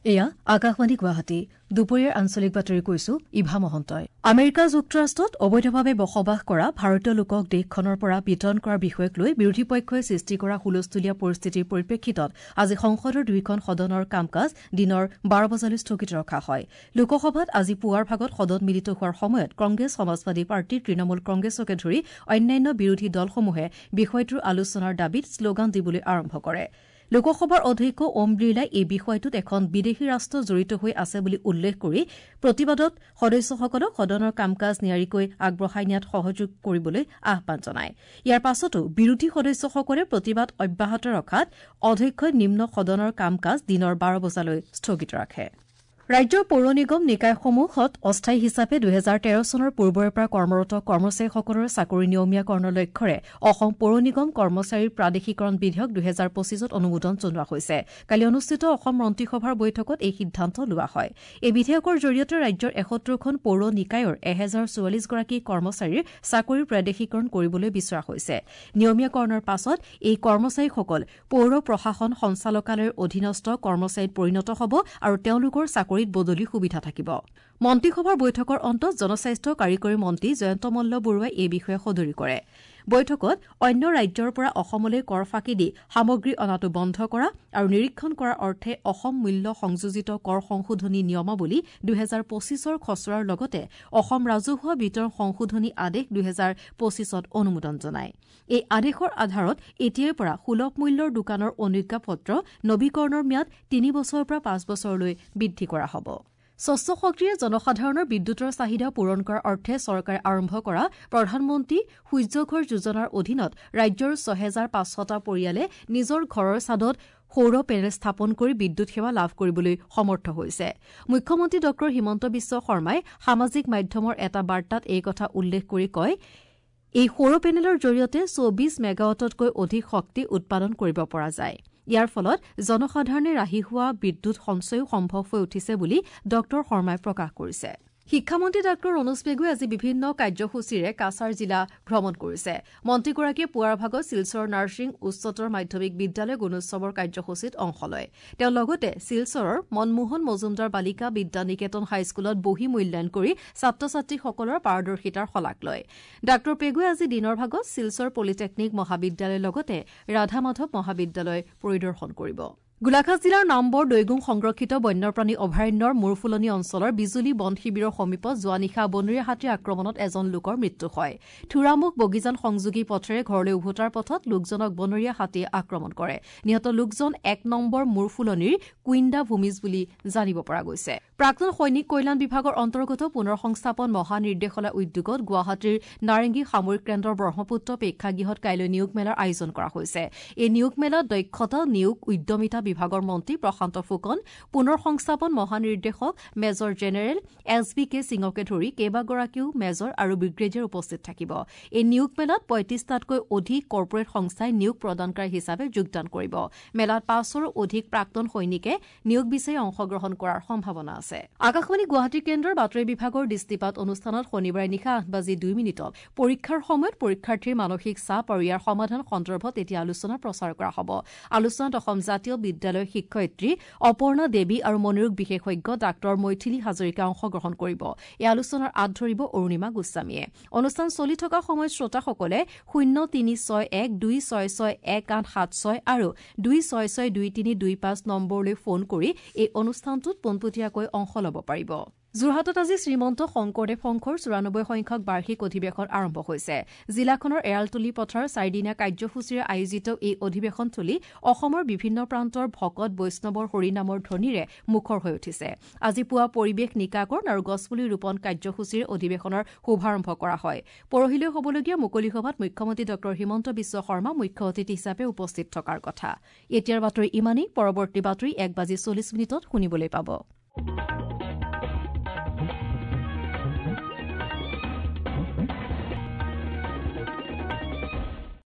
এয়া আকাশবাণী গুৱাহাটী দুপৰীয়াৰ আঞ্চলিক বাতৰি কৈছো ইভা মহন্তই আমেৰিকা যুক্তৰাষ্ট্ৰত অবৈধভাৱে বসবাস কৰা ভাৰতীয় লোকক দেশখনৰ পৰা বিতৰণ কৰাৰ বিষয়ক লৈ বিৰোধী পক্ষই সৃষ্টি কৰা হুলস্থুলীয়া পৰিস্থিতিৰ পৰিপ্ৰেক্ষিতত আজি সংসদৰ দুয়োখন সদনৰ কাম কাজ দিনৰ 12 বজালৈ স্থগিত ৰখা হয় লোকসভাত আজি পুৱাৰ ভাগত সদন মিলিত হোৱাৰ সময়ত কংগ্ৰেছ সমাজবাদী পাৰ্টি তৃণমূল কংগ্ৰেছকে ধৰি অন্যান্য বিৰোধী দলসমূহে বিষয়টোৰ আলোচনাৰ দাবীত শ্লোগান দিবলৈ আৰম্ভ কৰে লোকসভাৰ অধ্যক্ষ ওম বিৰলাই এই বিষয়টোত এখন বিদেশী ৰাষ্ট্ৰ জড়িত হৈ আছে বুলি উল্লেখ কৰি প্ৰতিবাদত সদস্যসকলক সদনৰ কাম কাজ নিয়াৰিকৈ আগবঢ়াই নিয়াত সহযোগ কৰিবলৈ আহ্বান জনায় ইয়াৰ পাছতো বিৰোধী সদস্যসকলে প্ৰতিবাদ অব্যাহত ৰখাত অধ্যক্ষই নিম্ন সদনৰ কাম কাজ দিনৰ 12 বজালৈ স্থগিত ৰাখে ৰাজ্যৰ পৌৰ নিগম নিকায়সমূহত অস্থায়ী হিচাপে 2013 চনৰ পূৰ্বৰে পৰা কৰ্মৰত কৰ্মচাৰীসকলৰ চাকৰি নিয়মীয়াকৰণৰ লক্ষ্যৰে অসম পৌৰ নিগম কৰ্মচাৰীৰ প্ৰাদেশিকৰণ বিধেয়ক 2025ত অনুমোদন জনোৱা হৈছে কালি অনুষ্ঠিত অসম মন্ত্ৰীসভাৰ বৈঠকত এই সিদ্ধান্ত লোৱা হয় এই বিধেয়কৰ জৰিয়তে ৰাজ্যৰ 71খন পৌৰ নিকায়ৰ 1044 গৰাকী কৰ্মচাৰীৰ চাকৰি প্ৰাদেশিকৰণ কৰিবলৈ বিচৰা হৈছে নিয়মীয়াকৰণৰ পাছত এই কৰ্মচাৰীসকল পৌৰ প্ৰশাসন সঞ্চালকালয়ৰ অধীনস্থ কৰ্মচাৰীত পৰিণত হ'ব আৰু তেওঁলোকৰ বদলি সুবিধা থাকিব মন্ত্ৰীসভাৰ বৈঠকৰ অন্তত জনস্বাস্থ্য কাৰিকৰী মন্ত্ৰী জয়ন্ত মল্ল বৰুৱাই এই বিষয়ে সদৰি কৰে বৈঠকত অন্য ৰাজ্যৰ পৰা অসমলৈ কৰ ফাঁকি দি সামগ্ৰী অনাটো বন্ধ কৰা আৰু নিৰীক্ষণ কৰাৰ অৰ্থে অসম মূল্য সংযোজিত কৰ সংশোধনী নিয়মাৱলী 2025ৰ খচৰাৰ লগতে অসম ৰাজহুৱা বিতৰণ সংশোধনী আদেশ 2025ত অনুমোদন জনায় এই আদেশৰ আধাৰত এতিয়াৰ পৰা সুলভ মূল্যৰ দোকানৰ অনুজ্ঞাপত্ৰ নৱীকৰণৰ ম্যাদ 3 বছৰৰ পৰা 5 বছৰলৈ বৃদ্ধি কৰা হ'ব স্বচ্ছ শক্তিৰে জনসাধাৰণৰ বিদ্যুতৰ চাহিদা পূৰণ কৰাৰ অৰ্থে চৰকাৰে আৰম্ভ কৰা প্ৰধানমন্ত্ৰী সূৰ্যঘৰ যোজনাৰ অধীনত ৰাজ্যৰ 6500টা পৰিয়ালে নিজৰ ঘৰৰ ছাদত সৌৰ পেনেল স্থাপন কৰি বিদ্যুৎ সেৱা লাভ কৰিবলৈ সমৰ্থ হৈছে মুখ্যমন্ত্ৰী ড হিমন্ত বিশ্ব শৰ্মাই সামাজিক মাধ্যমৰ এটা বাৰ্তাত এই কথা উল্লেখ কৰি কয় এই সৌৰ পেনেলৰ জৰিয়তে 24 মেগাৱাটতকৈ অধিক শক্তি উৎপাদন কৰিব পৰা যায় ইয়াৰ ফলত জনসাধাৰণে ৰাহি হোৱা বিদ্যুৎ সঞ্চয়ো সম্ভৱ হৈ উঠিছে বুলি ড শৰ্মাই প্ৰকাশ কৰিছে শিক্ষামন্ত্ৰী ডাঃ অনুজ পেগুৱে আজি বিভিন্ন কাৰ্যসূচীৰে কাছাৰ জিলা ভ্ৰমণ কৰিছে মন্ত্ৰীগৰাকীয়ে পুৱাৰ ভাগত শিলচৰ নাৰ্ছিং উচ্চতৰ মাধ্যমিক বিদ্যালয় গুণোৎসৱৰ কাৰ্যসূচীত অংশ লয় তেওঁ লগতে শিলচৰৰ মনমোহন মজুমদাৰ বালিকা বিদ্যা নিকেতন হাইস্কুলত বহি মূল্যায়ন কৰি ছাত্ৰ ছাত্ৰীসকলৰ পাৰদৰ্শিতাৰ শলাগ লয় ডাঃ পেগুৱে আজি দিনৰ ভাগত শিলচৰ পলিটেকনিক মহাবিদ্যালয়ৰ লগতে ৰাধা মাধৱ মহাবিদ্যালয় পৰিদৰ্শন কৰিব গোলাঘাট জিলাৰ নামবৰ দৈগুং সংৰক্ষিত বন্যপ্ৰাণী অভয়াৰণ্যৰ মূৰফুলনি অঞ্চলৰ বিজুলী বন শিবিৰৰ সমীপত যোৱা নিশা বনৰীয়া হাতীৰ আক্ৰমণত এজন লোকৰ মৃত্যু হয় থুৰামুখ বগিজান সংযোগী পথেৰে ঘৰলৈ উভতাৰ পথত লোকজনক বনৰীয়া হাতীয়ে আক্ৰমণ কৰে নিহত লোকজন 1 নম্বৰ মূৰফুলনিৰ কুইণ্ডা ভূমিজ বুলি জানিব পৰা গৈছে প্ৰাক্তন সৈনিক কল্যাণ বিভাগৰ অন্তৰ্গত পুনৰ সংস্থাপন মহানিৰ্দেশালয় উদ্যোগত গুৱাহাটীৰ নাৰেংগী সামৰিক কেন্দ্ৰৰ ব্ৰহ্মপুত্ৰ প্ৰেক্ষাগৃহত কাইলৈ নিয়োগ মেলাৰ আয়োজন কৰা হৈছে এই নিয়োগ মেলাত দক্ষতা নিয়োগ উদ্যমিতা বিভাগৰ মন্ত্ৰী প্ৰশান্ত ফুকন পুনৰ সংস্থাপন মহানিৰ্দেশক মেজৰ জেনেৰেল SBK সিঙকে ধৰি কেইবাগৰাকীও মেজৰ আৰু ব্ৰিগেডিয়াৰ উপস্থিত থাকিব এই নিয়োগ মেলাত 35টাতকৈ অধিক কৰ্পোৰেট সংস্থাই নিয়োগ প্ৰদানকাৰী হিচাপে যোগদান কৰিব মেলাত 500ৰো অধিক প্ৰাক্তন সৈনিকে নিয়োগ বিচাৰি অংশগ্ৰহণ কৰাৰ সম্ভাৱনা আছে আকাশবাণী গুৱাহাটী কেন্দ্ৰৰ বাতৰি বিভাগৰ দৃষ্টিপাত অনুষ্ঠানত শনিবাৰে নিশা 8:02 পৰীক্ষাৰ সময়ত পৰীক্ষাৰ্থীৰ মানসিক চাপ আৰু ইয়াৰ সমাধান সন্দৰ্ভত এতিয়া আলোচনা প্ৰচাৰ কৰা হ'ব আলোচনাত অসম জাতীয় বিদ্যালয়ৰ শিক্ষয়িত্ৰী অপৰ্ণা দেৱী আৰু মনোৰোগ বিশেষজ্ঞ ডাঃ মৈথিলী হাজৰিকা অংশগ্ৰহণ কৰিব এই আলোচনাৰ আঁত ধৰিব অৰুণিমা গোস্বামীয়ে অনুষ্ঠান চলি থকা সময়ত শ্ৰোতাসকলে 0361266186 আৰু 26623225 নম্বৰলৈ ফোন কৰি এই অনুষ্ঠানটোত পোনপটীয়াকৈ অংশ ল'ব পাৰিব যোৰহাটত আজি শ্ৰীমন্ত শংকৰদেৱ সংঘৰ 94 সংখ্যক বাৰ্ষিক অধিৱেশন আৰম্ভ হৈছে জিলাখনৰ এৰালতলী পথাৰ 4দিনীয়া কাৰ্যসূচীৰে আয়োজিত এই অধিৱেশনথলী অসমৰ বিভিন্ন প্ৰান্তৰ ভকত বৈষ্ণৱৰ হৰিনামৰ ধ্বনিৰে মুখৰ হৈ উঠিছে আজি পুৱা পৰিৱেশ নিকাকৰণ আৰু গছপুলি ৰোপণ কাৰ্যসূচীৰে অধিৱেশনৰ শুভাৰম্ভ কৰা হয় পৰহিলৈ হ'বলগীয়া মুকলি সভাত মুখ্যমন্ত্ৰী ড হিমন্ত বিশ্ব শৰ্মা মুখ্য অতিথি হিচাপে উপস্থিত থকাৰ কথা এতিয়াৰ বাতৰি ইমানেই পৰৱৰ্তী বাতৰি 1:40 শুনিবলৈ পাব